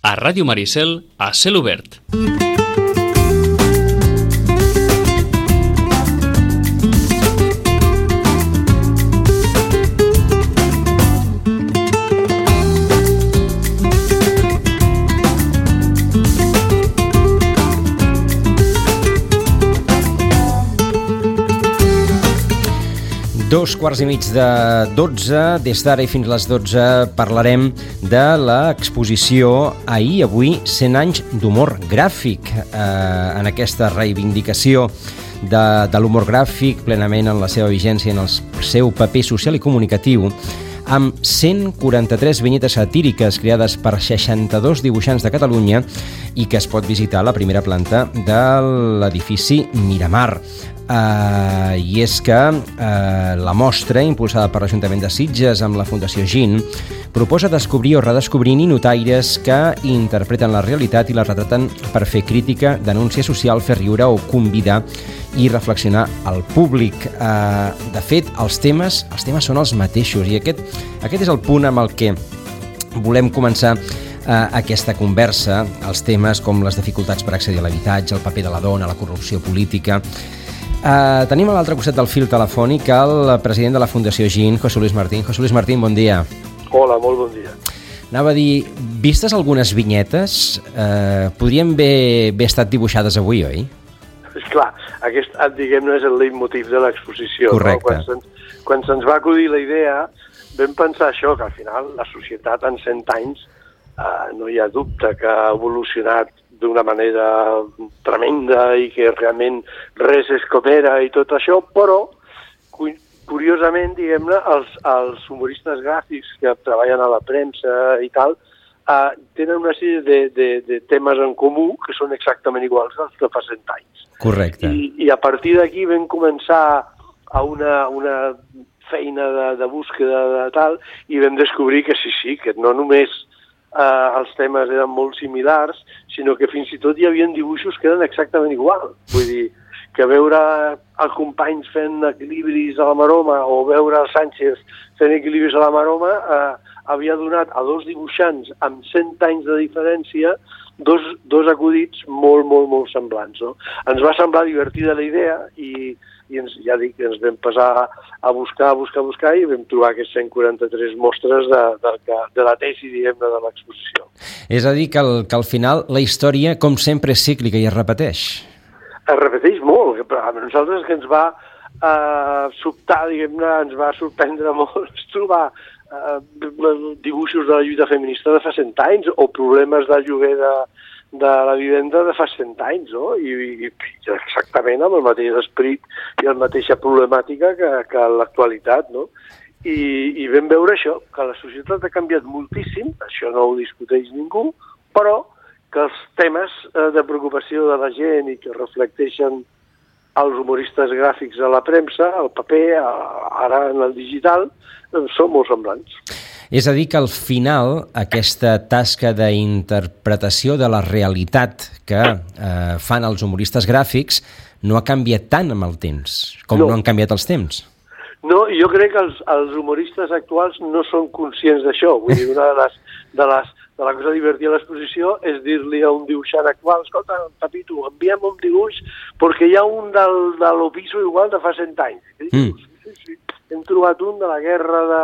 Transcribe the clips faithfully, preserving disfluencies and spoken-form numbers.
a Ràdio Maricel, a Cel Obert. Dos quarts i mig de dotze, des d'ara i fins a les dotze parlarem de l'exposició Ahir i avui, cent anys d'humor gràfic, eh, en aquesta reivindicació de, de l'humor gràfic plenament en la seva vigència, en el seu paper social i comunicatiu, amb cent quaranta-tres vinyetes satíriques creades per seixanta-dos dibuixants de Catalunya i que es pot visitar a la primera planta de l'edifici Miramar. Uh, I és que uh, la mostra, impulsada per l'Ajuntament de Sitges amb la Fundació Gin, proposa descobrir o redescobrir ninotaires que interpreten la realitat i la retraten per fer crítica, denúncia social, fer riure o convidar i reflexionar al públic. Uh, de fet, els temes, els temes són els mateixos i aquest, aquest és el punt amb el que volem començar uh, aquesta conversa. Els temes com les dificultats per accedir a l'habitatge, el paper de la dona, la corrupció política. Uh, tenim a l'altre costat del fil telefònic el president de la Fundació Gin, José Luis Martín. José Luis Martín, bon dia. Hola, molt bon dia. Anava a dir, vistes algunes vinyetes, uh, podrien haver, haver estat dibuixades avui, oi? Esclar, aquest, diguem-ne, és el leitmotiv de l'exposició. Correcte. No? Quan se'ns, quan se'ns va acudir la idea, vam pensar això, que al final la societat en cent anys uh, no hi ha dubte que ha evolucionat d'una manera tremenda i que realment res és com era i tot això, però curiosament, diguem-ne, els, els humoristes gràfics que treballen a la premsa i tal, eh, tenen una sèrie de, de, de temes en comú que són exactament iguals als que fa cent anys. Correcte. I, i a partir d'aquí vam començar a una, una feina de, de búsqueda de tal i vam descobrir que sí, sí, que no només Uh, els temes eren molt similars, sinó que fins i tot hi havia dibuixos que eren exactament igual. Vull dir, que veure els companys fent equilibris a la maroma o veure el Sánchez fent equilibris a la maroma uh, havia donat a dos dibuixants amb cent anys de diferència dos, dos acudits molt, molt, molt semblants. No? Ens va semblar divertida la idea i, i ens, ja dic, ens vam passar a buscar, a buscar, a buscar i vam trobar aquests cent quaranta-tres mostres de, de, de la tesi, diguem-ne, de l'exposició. És a dir, que al, que al final la història, com sempre, és cíclica i es repeteix. Es repeteix molt. A nosaltres que ens va eh, sobtar, diguem-ne, ens va sorprendre molt trobar eh, dibuixos de la lluita feminista de fa cent anys o problemes de lloguer de, de la vivenda de fa cent anys, no? I, i, i exactament amb el mateix esperit i la mateixa problemàtica que, que l'actualitat, no? I, I vam veure això, que la societat ha canviat moltíssim, això no ho discuteix ningú, però que els temes de preocupació de la gent i que reflecteixen els humoristes gràfics a la premsa, al paper, ara en el digital, són molt semblants. És a dir, que al final aquesta tasca d'interpretació de la realitat que eh, fan els humoristes gràfics no ha canviat tant amb el temps, com no, no han canviat els temps. No, jo crec que els, els humoristes actuals no són conscients d'això. Vull dir, una de les, de les de la cosa divertida de l'exposició és dir-li a un dibuixant actual, escolta, Pepito, enviem un dibuix perquè hi ha un del, de l'Opiso igual de fa cent anys. Mm. Sí, sí. Hem trobat un de la guerra de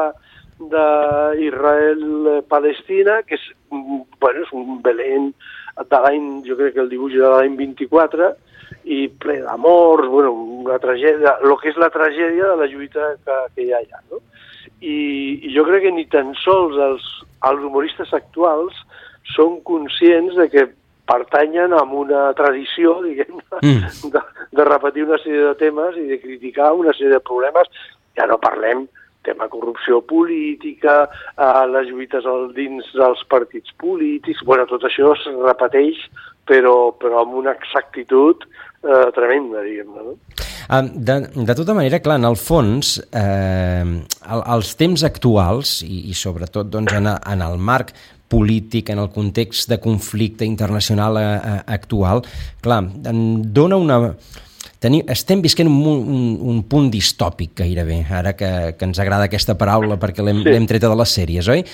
d'Israel-Palestina, que és, bueno, és un Belén de l'any, jo crec que el dibuix de l'any vint-i-quatre, i ple d'amors, bueno, una tragèdia, el que és la tragèdia de la lluita que, que hi ha allà, no? I, i jo crec que ni tan sols els, els humoristes actuals són conscients de que pertanyen a una tradició, diguem, mm. de, de repetir una sèrie de temes i de criticar una sèrie de problemes. Ja no parlem tema corrupció política, eh, les lluites al, dins dels partits polítics, bueno, tot això es repeteix, però, però amb una exactitud eh, tremenda, diguem-ne, no? De, de tota manera, clar, en el fons, eh, els temps actuals, i, i sobretot doncs, en, en el marc polític, en el context de conflicte internacional eh, actual, clar, dona una... teni, estem visquent un, un, un punt distòpic gairebé, ara que, que ens agrada aquesta paraula perquè l'hem sí. treta de les sèries, oi?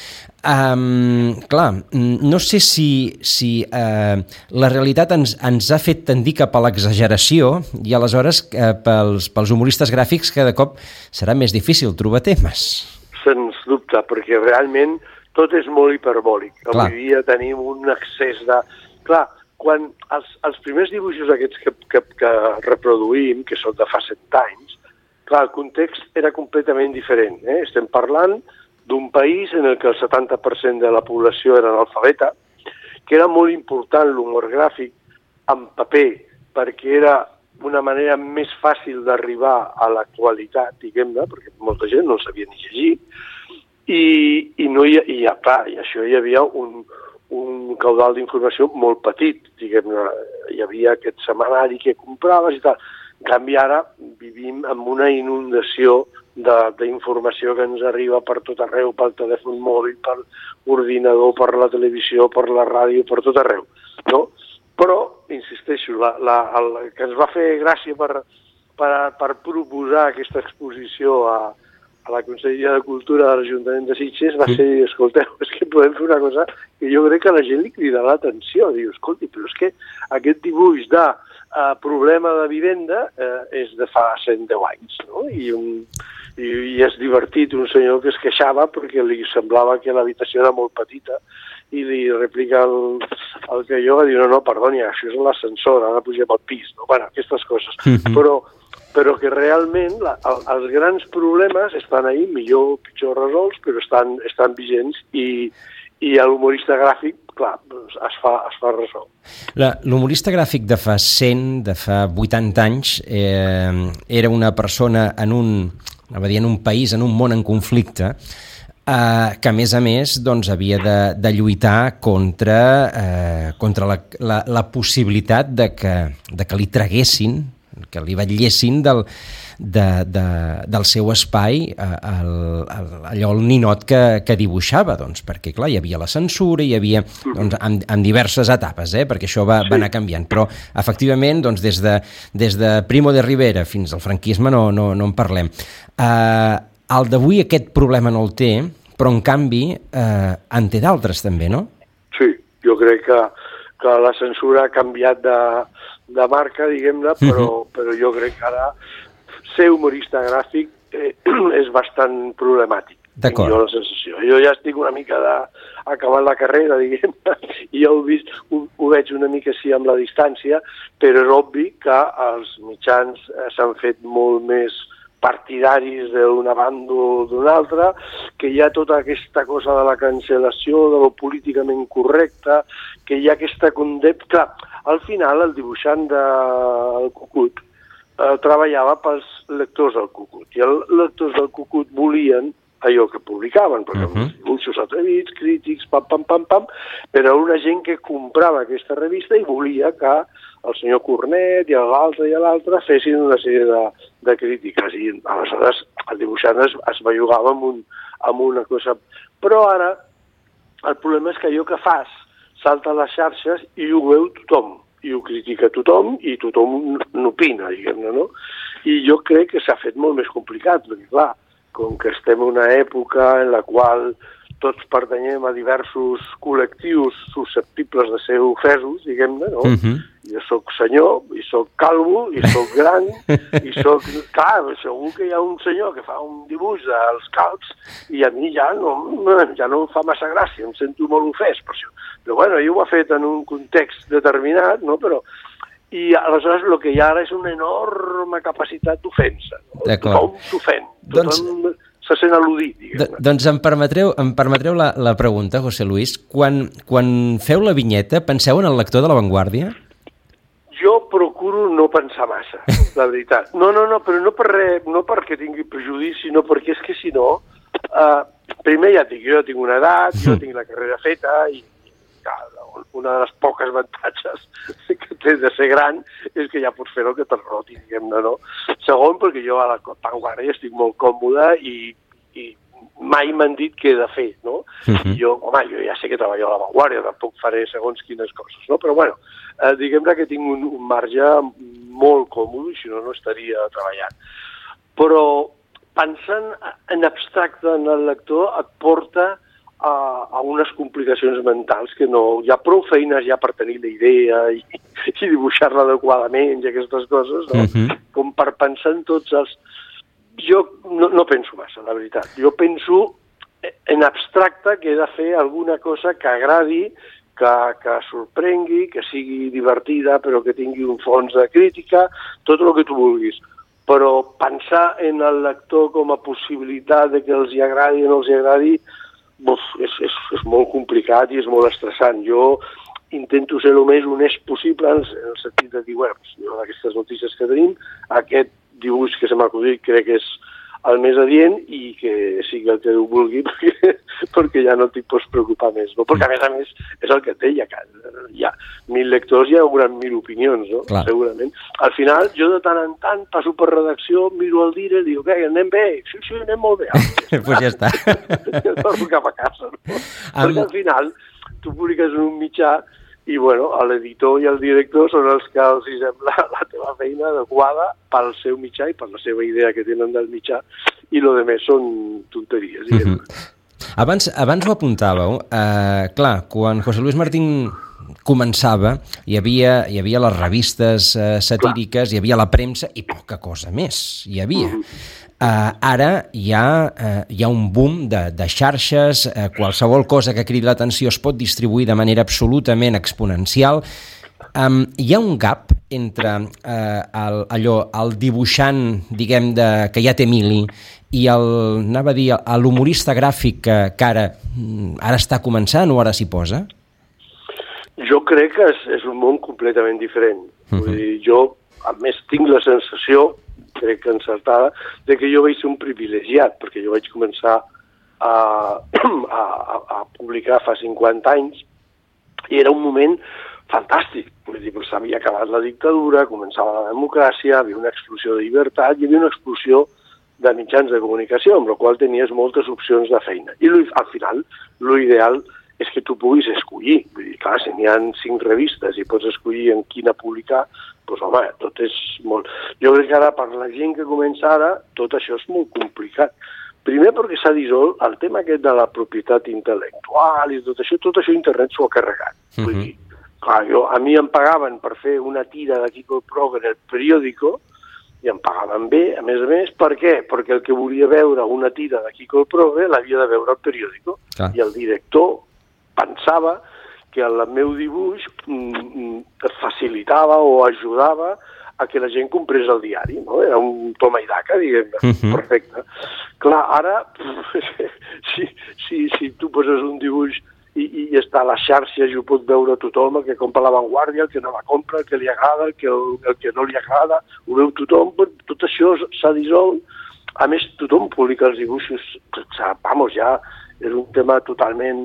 Um, clar, no sé si, si uh, la realitat ens, ens ha fet tendir cap a l'exageració i aleshores uh, pels, pels humoristes gràfics cada cop serà més difícil trobar temes. Sens dubte, perquè realment tot és molt hiperbòlic. Clar. Avui dia tenim un excés de... Clar, quan els, els primers dibuixos aquests que, que, que reproduïm, que són de fa set anys, clar, el context era completament diferent. Eh? Estem parlant d'un país en el que el setanta per cent de la població era analfabeta, que era molt important l'humor gràfic en paper, perquè era una manera més fàcil d'arribar a l'actualitat, diguem-ne, perquè molta gent no sabia ni llegir, i, i, no hi, i, clar, i això hi havia un, un caudal d'informació molt petit, diguem-ne, hi havia aquest setmanari que compraves i tal. En canvi, ara vivim amb una inundació d'informació que ens arriba per tot arreu, pel telèfon mòbil, per ordinador, per la televisió, per la ràdio, per tot arreu, no? Però, insisteixo, la, la, el que ens va fer gràcia per, per, per proposar aquesta exposició a, a la Conselleria de Cultura de l'Ajuntament de Sitges va ser, escolteu, és que podem fer una cosa que jo crec que a la gent li crida l'atenció. Diu, escolti, però és que aquest dibuix de uh, problema de vivenda uh, és de fa cent deu anys, no? I, un, i, i és divertit un senyor que es queixava perquè li semblava que l'habitació era molt petita i li replica el, el que jo va dir, no, no, perdoni, això és l'ascensor, ara pugem al pis, no? Bueno, aquestes coses. Mm-hmm. Però, però que realment la, el, els grans problemes estan ahí, millor o pitjor resolts, però estan, estan vigents i, i l'humorista gràfic, clar, es fa, es fa ressò. L'humorista gràfic de fa cent, de fa vuitanta anys, eh, era una persona en un, anava a dir, en un país, en un món en conflicte, Uh, que a més a més doncs, havia de, de lluitar contra, uh, contra la, la, la possibilitat de que, de que li traguessin, que li vetllessin del, de, de, del seu espai uh, el, el, allò el ninot que, que dibuixava, doncs, perquè clar, hi havia la censura, hi havia doncs, en, en diverses etapes, eh, perquè això va, va anar canviant, però efectivament doncs, des, de, des de Primo de Rivera fins al franquisme no, no, no en parlem. Uh, El d'avui aquest problema no el té, però en canvi eh, en té d'altres també, no? Sí, jo crec que, que la censura ha canviat de, de marca, diguem-ne, però, uh-huh. però jo crec que ara ser humorista gràfic eh, és bastant problemàtic. D'acord. Jo la sensació. Jo ja estic una mica de, acabant la carrera, diguem-ne, i ja ho, vist, ho, ho veig una mica així amb la distància, però és obvi que els mitjans eh, s'han fet molt més partidaris d'una banda o d'una altra, que hi ha tota aquesta cosa de la cancel·lació, de lo políticament correcte, que hi ha aquesta condemna... Clar, al final el dibuixant del Cucut eh, treballava pels lectors del Cucut, i els lectors del Cucut volien allò que publicaven, perquè uh-huh. els dibuixos atrevits, crítics, pam, pam, pam, pam, però una gent que comprava aquesta revista i volia que el senyor Cornet i l'altre i l'altre fessin una sèrie de, de crítiques, i aleshores el dibuixant es, es bellugava amb, un, amb una cosa. Però ara el problema és que allò que fas salta a les xarxes i ho veu tothom, i ho critica tothom, i tothom n'opina, diguem-ne, no? I jo crec que s'ha fet molt més complicat, perquè clar, com que estem en una època en la qual tots pertanyem a diversos col·lectius susceptibles de ser ofesos, diguem-ne, no? Uh-huh. Jo soc senyor, i soc calvo, i soc gran, i soc... Clar, segur que hi ha un senyor que fa un dibuix dels calbs i a mi ja no, ja no em fa massa gràcia, em sento molt ofès per això. Però bueno, ell ho ha fet en un context determinat, no? Però... I aleshores el que hi ha ara és una enorme capacitat d'ofensa. No? Tothom s'ofèn, tothom doncs, se sent al·ludit, diguem-ne. Doncs em permetreu, em permetreu la, la pregunta, José Luis. Quan, quan feu la vinyeta, penseu en el lector de La Vanguardia? Jo procuro no pensar massa, la veritat. No, no, no, però no per res, no perquè tingui prejudici, sinó perquè és que si no... Uh, primer ja dic, jo ja tinc una edat, jo tinc la carrera feta i ja, una de les poques avantatges que té de ser gran és que ja pots fer el que te'n roti, diguem-ne, no? Segon, perquè jo a la Vanguardia estic molt còmode i, i mai m'han dit què he de fer, no? Uh-huh. Jo, home, jo ja sé que treballo a l'avantguàrdia, tampoc faré segons quines coses, no? Però, bueno, eh, diguem-ne que tinc un, un marge molt còmode, si no, no estaria treballant. Però pensant en abstracte en el lector et porta a, a unes complicacions mentals que no... Hi ha prou feines ja per tenir la idea i, i dibuixar-la adequadament i aquestes coses, no? Uh-huh. Com per pensar en tots els... Jo no, no penso massa, la veritat. Jo penso en abstracte que he de fer alguna cosa que agradi, que, que sorprengui, que sigui divertida, però que tingui un fons de crítica, tot el que tu vulguis. Però pensar en el lector com a possibilitat de que els hi agradi o no els hi agradi, buf, és, és, és molt complicat i és molt estressant. Jo intento ser el més honest possible en el sentit de dir, bueno, d'aquestes notícies que tenim, aquest dibuix que se m'ha acudit crec que és el més adient i que sigui el que ho vulgui perquè, perquè ja no t'hi pots preocupar més, no? Perquè a més a més és el que té, hi ha, hi ha mil lectors i hi haurà mil opinions, no? Clar. Segurament. Al final jo de tant en tant passo per redacció, miro el dire i dic, què, anem bé? Sí, sí, anem molt bé. Doncs pues ja està. Torno cap a casa, no? Am... Perquè al final tu publiques en un mitjà i, bueno, l'editor i el director són els que els hi sembla la teva feina adequada pel seu mitjà i per la seva idea que tenen del mitjà i lo de més són tonteries. Mm-hmm. Abans, abans ho apuntàveu. Uh, clar, quan José Luis Martín començava hi havia, hi havia les revistes uh, satíriques, clar. Hi havia la premsa i poca cosa més hi havia. Mm-hmm. Uh, ara hi ha, uh, hi ha un boom de, de xarxes, uh, qualsevol cosa que cridi l'atenció es pot distribuir de manera absolutament exponencial. Um, hi ha un gap entre uh, el, allò, el dibuixant, diguem, de, que ja té mili, i el, anava a dir, l'humorista gràfic que, que ara, ara està començant o ara s'hi posa? Jo crec que és, és un món completament diferent. Uh-huh. Vull dir, jo, a més, tinc la sensació, crec que encertada, de que jo vaig ser un privilegiat, perquè jo vaig començar a, a, a publicar fa cinquanta anys i era un moment fantàstic. Vull dir, s'havia acabat la dictadura, començava la democràcia, hi havia una explosió de llibertat, hi havia una explosió de mitjans de comunicació, amb la qual tenies moltes opcions de feina. I al final, l'ideal és que tu puguis escollir. Vull dir, clar, si n'hi ha cinc revistes i pots escollir en quina publicar, doncs, home, tot és molt... Jo crec que ara, per la gent que comença ara, tot això és molt complicat. Primer perquè s'ha dissolt el tema aquest de la propietat intel·lectual i tot això, tot això internet s'ho ha carregat. Uh-huh. Vull dir, clar, jo, a mi em pagaven per fer una tira de Kiko el Prog en el periòdico i em pagaven bé, a més a més, per què? Perquè el que volia veure una tira de Kiko el Prog l'havia de veure al periòdico. Ah. I el director pensava que el meu dibuix mm, facilitava o ajudava a que la gent comprés el diari, no? Era un toma i daca, diguem-ne, uh-huh. Perfecte. Clar, ara, si, si, si tu poses un dibuix i, i està a les xarxes i ho pot veure tothom, el que compra l'avantguàrdia, el que no la compra, el que li agrada, el que, el que no li agrada, ho veu tothom, tot això s'ha dissolt. A més, tothom publica els dibuixos, vamos, ja és un tema totalment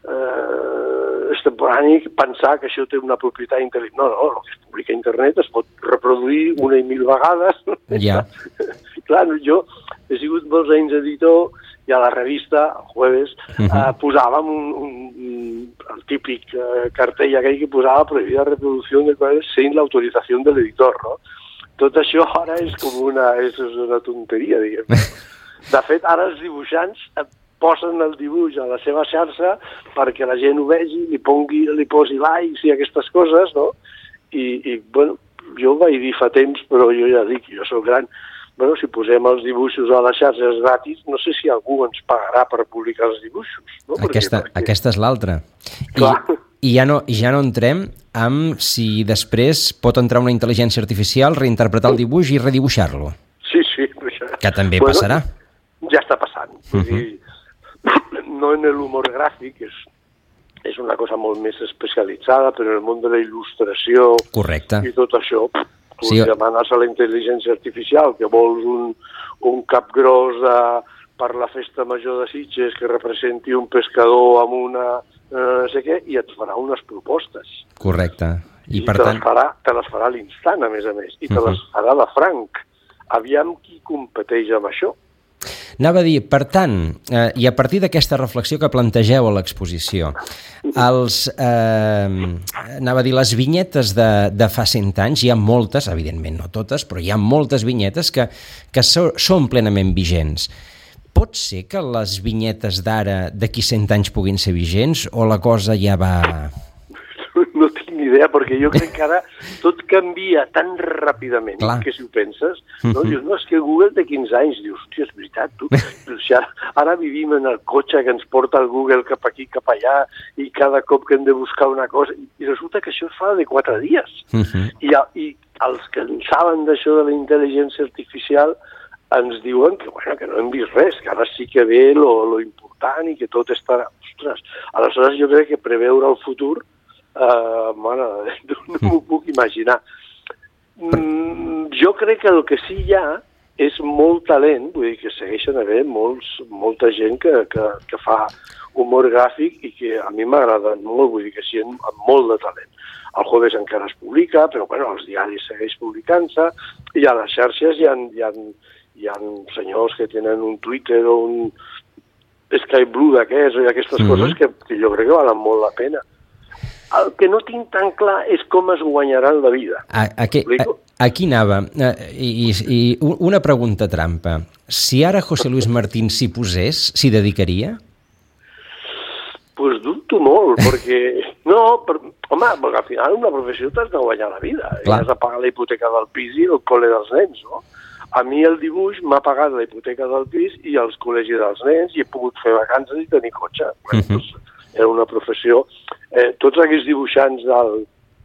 eh, extemporani pensar que això té una propietat intel·lectual. No, no, el que es publica a internet es pot reproduir una i mil vegades. Ja. Clar, jo he sigut molts anys editor i a la revista, el jueves, uh-huh. eh, posàvem un, un, un, el típic eh, cartell aquell que posava prohibida reproducció de coses sin l'autorització de l'editor, no? Tot això ara és com una, és una tonteria, diguem. De fet, ara els dibuixants posen el dibuix a la seva xarxa perquè la gent ho vegi, li, pongui, li posi likes i aquestes coses, no? I, i bueno, jo vaig dir fa temps, però jo ja dic, jo soc gran, bueno, si posem els dibuixos a les xarxes gratis, no sé si algú ens pagarà per publicar els dibuixos. No? Aquesta, perquè, aquesta és l'altra. I, i ja, no, ja no entrem amb si després pot entrar una intel·ligència artificial, reinterpretar el dibuix i redibuixar-lo. Sí, sí. Ja. Que també bueno, passarà. Ja està passant. Vull uh-huh. dir, no en l'humor gràfic, és, és una cosa molt més especialitzada, però en el món de la il·lustració Correcte. I tot això, tu sí. demanes a la intel·ligència artificial que vols un, un cap gros de, per la festa major de Sitges que representi un pescador amb una eh, no sé què, i et farà unes propostes. Correcte. I, I per te, tant... les farà, te les farà a l'instant, a més a més, i te uh-huh. les farà de franc. Aviam qui competeix amb això. Anava a dir, per tant, eh, i a partir d'aquesta reflexió que plantegeu a l'exposició, els, eh, anava a dir, les vinyetes de, de fa cent anys, hi ha moltes, evidentment no totes, però hi ha moltes vinyetes que, que so, són plenament vigents. Pot ser que les vinyetes d'ara, d'aquí cent anys, puguin ser vigents, o la cosa ja va... No tinc ni idea, perquè jo crec que ara tot canvia tan ràpidament. Clar. Que si ho penses, no? Uh-huh. Dius, no, és que Google té quinze anys, dius, hòstia, és veritat, tu. Dius, ja, ara vivim en el cotxe que ens porta el Google cap aquí, cap allà, i cada cop que hem de buscar una cosa, i resulta que això es fa de quatre dies. Uh-huh. I, I els que en saben d'això de la intel·ligència artificial ens diuen que, bueno, que no hem vist res, que ara sí que ve lo, lo important i que tot estarà... Ostres, aleshores jo crec que preveure el futur, eh, bueno, no m'ho puc imaginar. Mm, jo crec que el que sí hi ha és molt talent, vull dir que segueixen haver molts, molta gent que, que, que fa humor gràfic i que a mi m'agrada molt, vull dir que sí, amb, amb molt de talent. El Jueves encara es publica, però bueno, els diaris segueix publicant-se, i a les xarxes hi ha... Hi ha hi ha senyors que tenen un Twitter o un Skype Blue d'aquests o aquestes mm-hmm. coses que, que jo crec que valen molt la pena. El que no tinc tan clar és com es guanyaran la vida. A, a que, a, aquí anava. I, i una pregunta trampa. Si ara José Luis Martín s'hi posés, s'hi dedicaria? Pues dubto molt, perquè... No, per, home, perquè al final una professió t'has de guanyar la vida. Clar. Has de pagar la hipoteca del pis i el col·le dels nens, no? A mi el dibuix m'ha pagat la hipoteca del pis i els col·legis dels nens i he pogut fer vacances i tenir cotxe. Bueno, uh-huh. doncs, era una professió... Eh, tots aquests dibuixants del,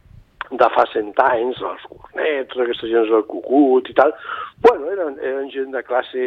de fa cent anys, els cornets, aquesta gent del cucut i tal, bueno, eren, eren gent de classe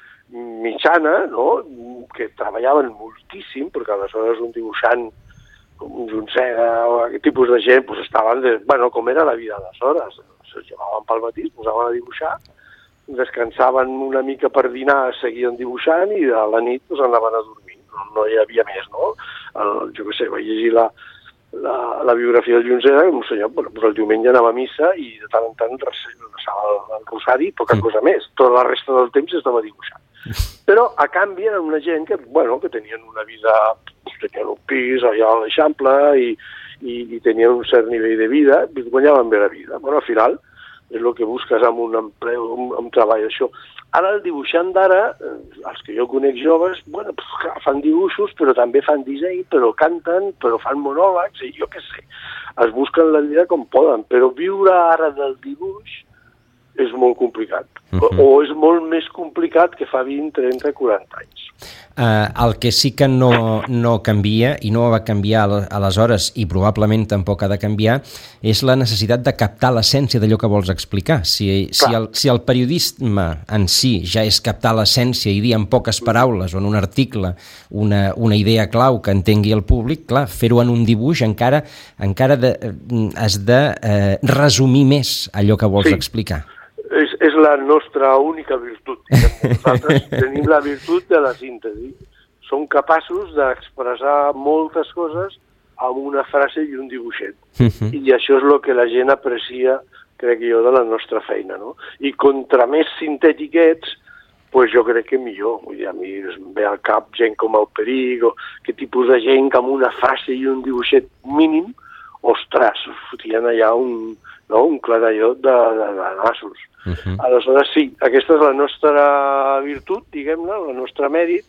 mitjana, no?, que treballaven moltíssim, perquè aleshores un dibuixant com un Junceda o aquest tipus de gent, pues estaven, de, bueno, com era la vida aleshores. Se llevaven pel matí, es posaven a dibuixar, descansaven una mica per dinar, seguien dibuixant i a la nit pues, anaven a dormir. No, no hi havia més, no? El, jo què sé, vaig llegir la, la, la biografia del Junceda, que un senyor, bueno, pues, el diumenge anava a missa i de tant en tant resava el, el rosari i poca mm. cosa més. Tota la resta del temps estava dibuixant. Però, a canvi, eren una gent que, bueno, que tenien una vida, tenien un pis allà a l'Eixample i, i, i tenien un cert nivell de vida, i guanyaven bé la vida. Bueno, al final, és el que busques amb un empleo, amb un treball, això. Ara el dibuixant d'ara, els que jo conec joves, bueno, fan dibuixos, però també fan disseny, però canten, però fan monòlegs, i jo què sé, es busquen la vida com poden, però viure ara del dibuix és molt complicat, uh-huh. o, o és molt més complicat que fa vint, trenta, quaranta anys. Uh, el que sí que no, no canvia, i no va canviar aleshores, i probablement tampoc ha de canviar, és la necessitat de captar l'essència d'allò que vols explicar. Si, si, el, si el periodisme en si ja és captar l'essència i dir en poques paraules o en un article una, una idea clau que entengui el públic, clar, fer-ho en un dibuix encara, encara de, has de eh, resumir més allò que vols sí. explicar. És, és la nostra única virtut. Nosaltres tenim la virtut de la síntesi. Som capaços d'expressar moltes coses amb una frase i un dibuixet. Uh-huh. I això és el que la gent aprecia, crec jo, de la nostra feina, no? I contra més sintètic ets, pues jo crec que millor. Vull dir, a mi em ve al cap gent com el Peric, o aquest tipus de gent que amb una frase i un dibuixet mínim, ostres, fotien allà un, no, un clarallot de, de, de nassos. Uh-huh. Aleshores, sí, aquesta és la nostra virtut, diguem-ne, el nostre mèrit,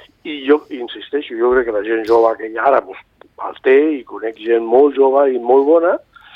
i jo insisteixo, jo crec que la gent jove que hi ha ara pues, el té, i conec gent molt jove i molt bona,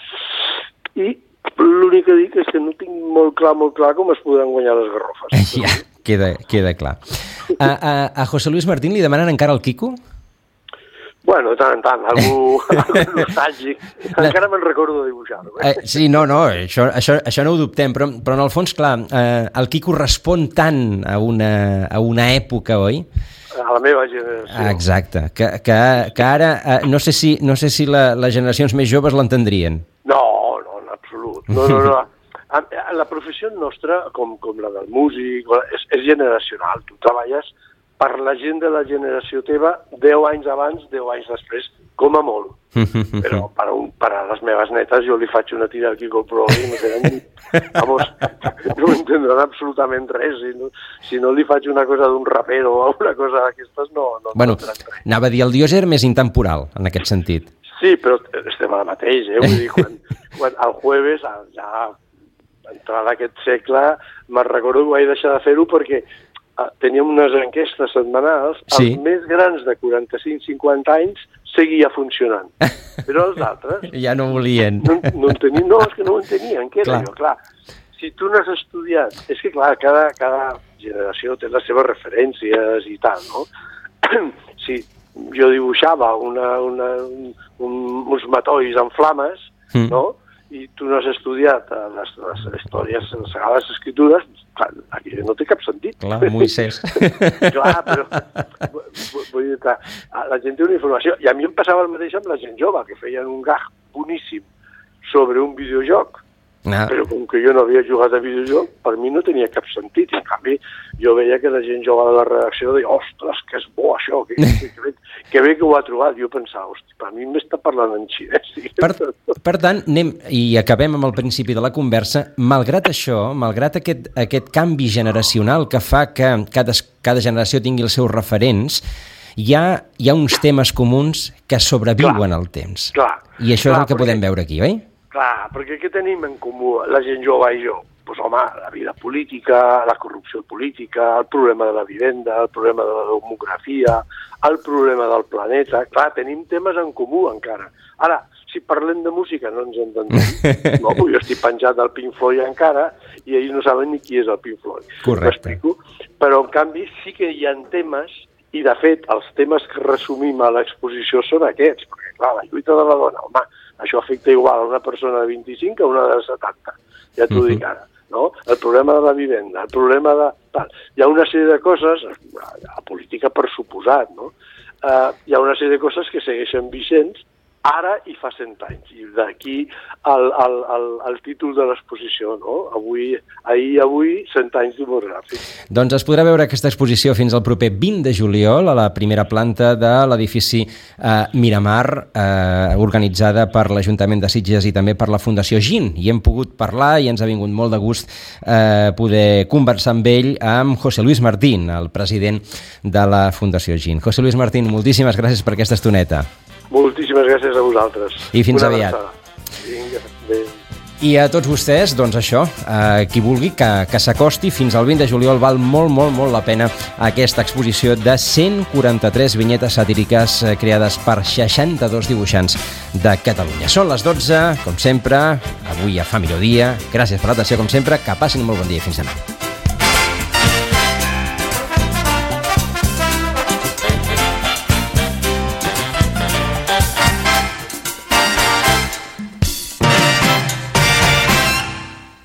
i l'únic que dic és que no tinc molt clar, molt clar com es podran guanyar les garrofes. Ja, queda, queda clar. A, a, a José Luis Martín li demanen encara el quico? Bueno, tant en tant, algú, algú nostàlgic. Encara me'n recordo de dibuixar-ho. Eh? Eh, sí, no, no, això, això, això no ho dubtem, però, però en el fons, clar, eh, el Quico respon tant a una, a una època, oi? A la meva generació. Exacte, que, que, que ara eh, no sé si, no sé si la, les generacions més joves l'entendrien. No, no, en absolut. No, no, no. La professió nostra, com, com la del músic, és, és generacional. Tu treballes per la gent de la generació teva deu anys abans, deu anys després, com a molt. Però per, un, per a les meves netes jo li faig una tira al Kiko Pro i no tenen... Vamos, no entendran absolutament res. Si no, si no li faig una cosa d'un rapero o una cosa d'aquestes, no, no bueno, entendran res. Anava a dir, el Dios era més intemporal, en aquest sentit. Sí, però estem al mateix, eh? Vull dir, quan, quan el jueves, ja entrada aquest segle, me'n recordo que vaig deixar de fer-ho perquè uh, teníem unes enquestes setmanals, sí. Els més grans de quaranta-cinc a cinquanta anys seguia funcionant, però els altres... ja no volien. No, no, entenien, no, és que no ho entenien, què era allò? Clar, si tu no has estudiat... És que, clar, cada, cada generació té les seves referències i tal, no? Si jo dibuixava una, una, un, uns matolls en flames, mm. no?, i tu no has estudiat les, les històries, les Sagrades Escritures, clar, aquí no té cap sentit. Clar, Moisès. Clar, però vull dir que la gent té una informació. I a mi em passava el mateix amb la gent jove, que feien un gag boníssim sobre un videojoc, ah. però com que jo no havia jugat a videojoc, per mi no tenia cap sentit. I en canvi, jo veia que la gent jove de la redacció deia, ostres, que és bo això, que, que, que, bé, que bé que ho ha trobat. Jo pensava, hosti, per mi m'està parlant en xinès. Per, per tant, anem, i acabem amb el principi de la conversa, malgrat això, malgrat aquest, aquest canvi generacional que fa que cada, cada generació tingui els seus referents, hi ha, hi ha uns temes comuns que sobreviuen clar, al temps. Clar, I això clar, és el que perquè, podem veure aquí, oi? Clar, perquè què tenim en comú la gent jove i jo? Doncs, home, la vida política, la corrupció política, el problema de la vivenda, el problema de la demografia, el problema del planeta... Clar, tenim temes en comú encara. Ara, si parlem de música no ens entenem. No, jo estic penjat del Pink Floyd encara i ells no saben ni qui és el Pink Floyd. Correcte. Però, en canvi, sí que hi ha temes, i de fet, els temes que resumim a l'exposició són aquests, perquè, clar, la lluita de la dona, home, això afecta igual a una persona de vint-i-cinc que a una de setanta, ja t'ho uh-huh. dic ara. No? El problema de la vivenda, el problema de... Tal. Hi ha una sèrie de coses, la política per suposat, no? Uh, hi ha una sèrie de coses que segueixen vigents ara i fa cent anys. I d'aquí el, el, el, el títol de l'exposició, no? Avui, ahir i avui, cent anys d'humor gràfic. Doncs es podrà veure aquesta exposició fins al proper vint de juliol a la primera planta de l'edifici eh, Miramar, eh, organitzada per l'Ajuntament de Sitges i també per la Fundació Gin. I hem pogut parlar i ens ha vingut molt de gust eh, poder conversar amb ell, amb José Luis Martín, el president de la Fundació Gin. José Luis Martín, moltíssimes gràcies per aquesta estoneta. Moltíssimes gràcies a vosaltres. I fins Una aviat. Vinga, bé. I a tots vostès, doncs això, eh, qui vulgui que, que s'acosti fins al vint de juliol, val molt, molt, molt la pena aquesta exposició de cent quaranta-tres vinyetes satíriques eh, creades per seixanta-dos dibuixants de Catalunya. Són les dotze, com sempre, avui ja fa millor dia. Gràcies per l'atenció, com sempre, que passin un molt bon dia i fins demà.